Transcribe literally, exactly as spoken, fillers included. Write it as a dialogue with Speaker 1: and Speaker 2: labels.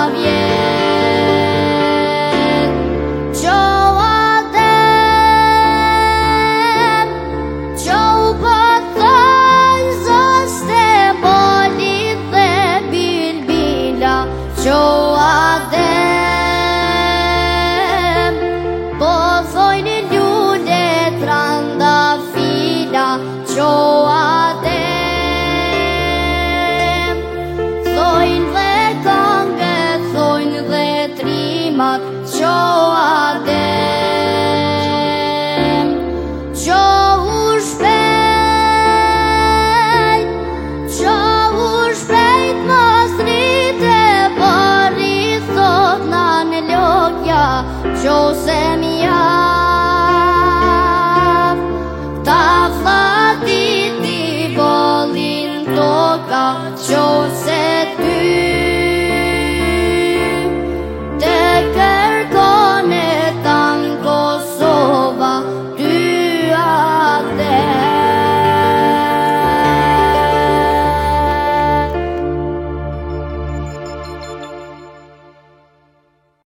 Speaker 1: vjet. Qo Adem, qo u pëthoj zoste bolit dhe bilbila. Qo Adem, po thojnë lule trandafila. Qo Adem, thojnë dhe këngë, thojnë dhe trimat. Qo Adem, qo u shpejt, qo u shpejt mos rrite, bëri thot na në lokja. Qo se m'jaf, ta flatit i bolin toka. Qo se